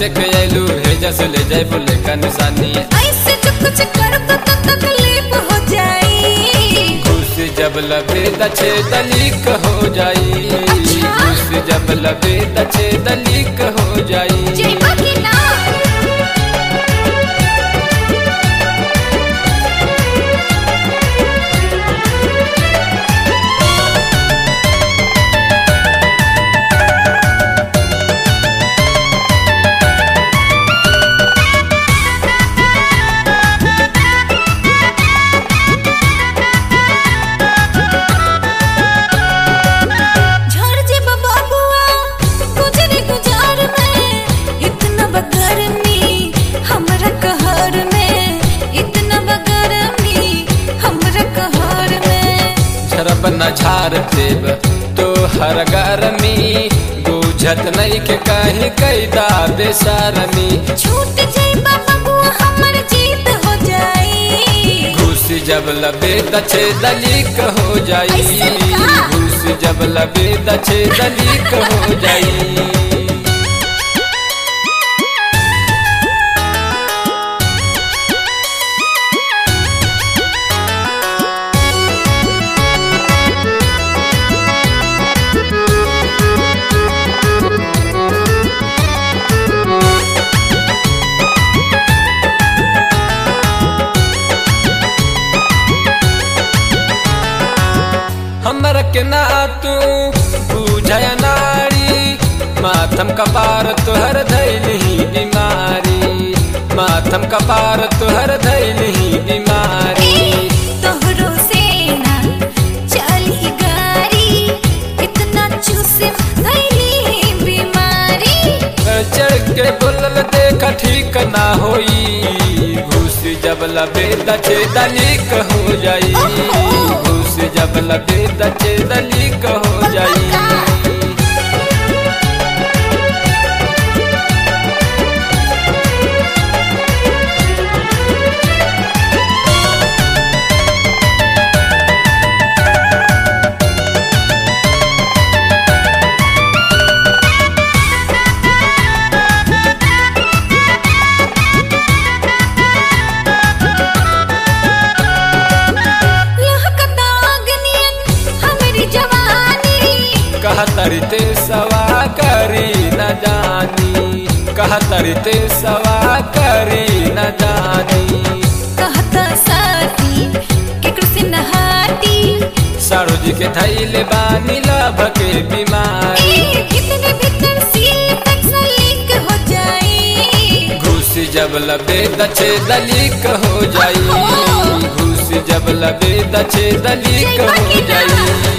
Take आइलू हे जस ले जाए बोले का निशानी। ऐसे जो कुछ करब तो तकलीफ हो जाई। घूस जब लबे दछे दलीक हो जाई। अच्छा? घूस जब लबे दछे दलीक हो जाई। जइबा कि ना? बना झार देव तो हर गरमी बुझत नहीं के कहीं कैदा बेसरमी। छूट जाइबा बबुआ हमर जीत हो जाई। घूस जब लबे दछे दलीक हो जाई। घूस जब लबे दछे दलीक हो जाई। हमर के ना तू बुझय नारी माथम कपार तुहर धैलही बीमारी। माथम कपार तुहर धैलही बीमारी। तोहरो से ना चली गारी इतना चूसे धैली बीमारी। चढ़ के बोलल देखा ठीक ना होई। घूस जब लबे दछे दलीक हो जाई। घूस जब लबे दछे दलीक हो जाई। कहतरते सवा करी न जानी। कहतरते सवा करी न जानी। कहता साथी केकरो से नहाती। सरोज के धैले बानी लभ के बीमारी। कितने भीतर सील तक लीक हो जाई। घूस जब लबे दछे दलीक हो जाई। घूस जब लबे दछे दलीक हो जाई।